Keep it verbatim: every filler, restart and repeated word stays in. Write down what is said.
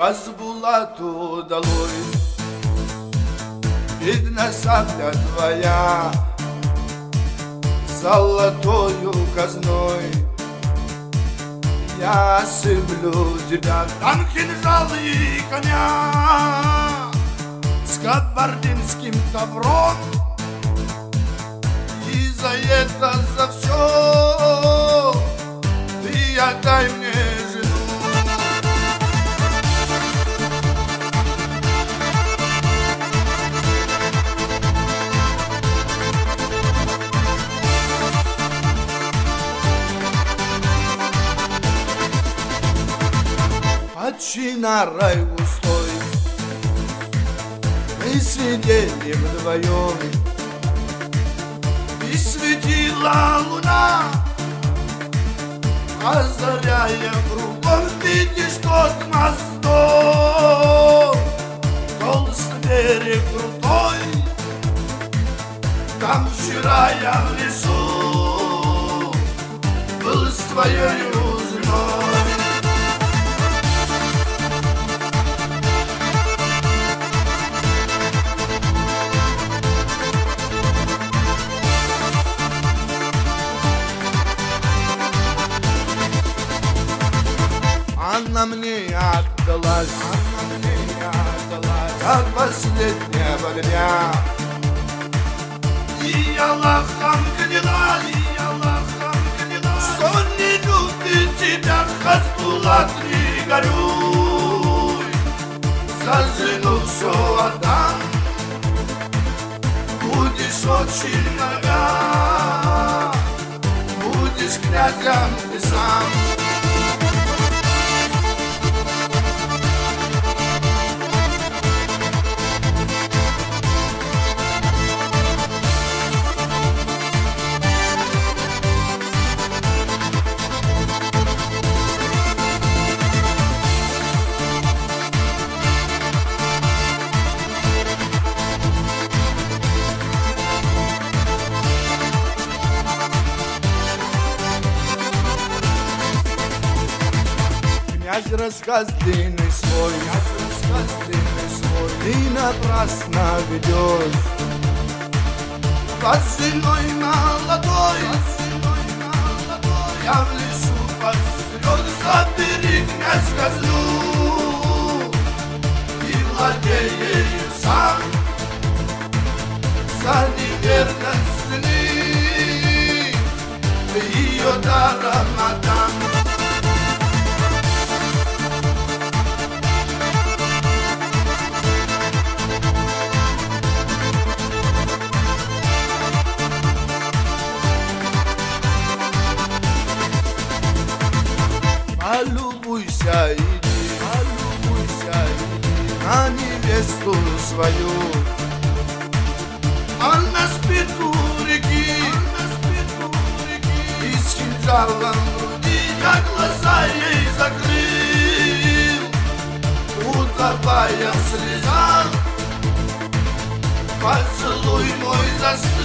Хазбулату долой, видно сабля твоя золотою казной. Я сыплю тебя, там кинжал и коня с кабардинским тавром. И за это, за все ты отдай мне жену. Отчина рай густой, мы сидели вдвоем, и светила луна, озаряя кругом. Видишь тот мостом, толстый берег крутой. Там вчера я в лесу был с твоей женой. Она мне отдалась, она мне отдалась, как последняя огня. И я лохам клялась, и я лохам клялась, что не любит тебя, Хазбулат, не горюй. За жену все отдам, будешь очень много, будешь князем ты сам. Князь рассказ длинный свой, князь рассказ длинный свой, ты напрасно ведешь. Под женой молодой, я в лесу под слез. Забери, князь, козлу и владей ею сам. За неверность жены ее даром отдам. Полюбуйся, иди, полюбуйся, иди на невесту свою. Она спит у реки, она спит у реки, и с кинжалом в груди я глаза ей закрыл. Утопая в слезах, поцелуй мой застыл.